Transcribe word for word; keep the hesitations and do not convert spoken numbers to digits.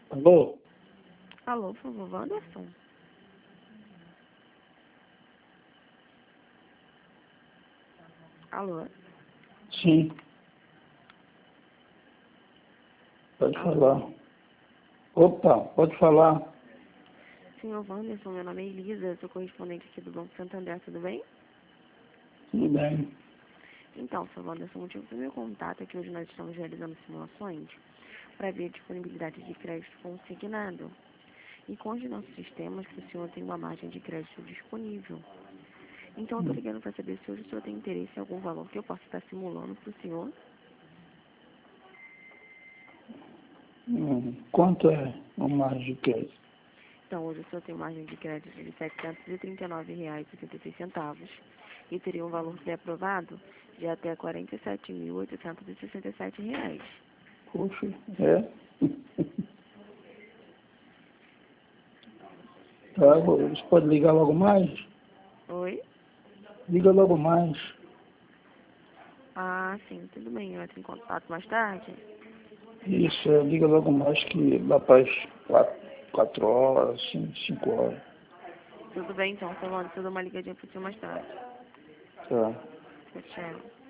Alô? Alô, por favor, Wanderson? Alô? Sim. Pode Alô? falar. Opa, pode falar. Senhor Wanderson, meu nome é Elisa, sou correspondente aqui do Banco Santander, tudo bem? Tudo bem. Então, senhor Wanderson, o motivo do meu contato é que hoje nós estamos realizando simulações para ver a disponibilidade de crédito consignado. E com os nossos sistemas que o senhor tem uma margem de crédito disponível. Então, eu estou ligando para saber se hoje o senhor tem interesse em algum valor que eu possa estar simulando para o senhor. Hum, quanto é o margem de crédito? Então, hoje o senhor tem margem de crédito de setecentos e trinta e nove reais e setenta e seis centavos e teria um valor se aprovado de até quarenta e sete mil oitocentos e sessenta e sete reais. Poxa, é? Tá, você pode ligar logo mais? Oi? Liga logo mais. Ah, sim, tudo bem. Eu entro em contato mais tarde. Isso, é, liga logo mais que lá para as quatro, quatro horas, cinco, cinco horas. Tudo bem, então, Solano, eu dou uma ligadinha pro senhor mais tarde. Tá. Tchau, tchau.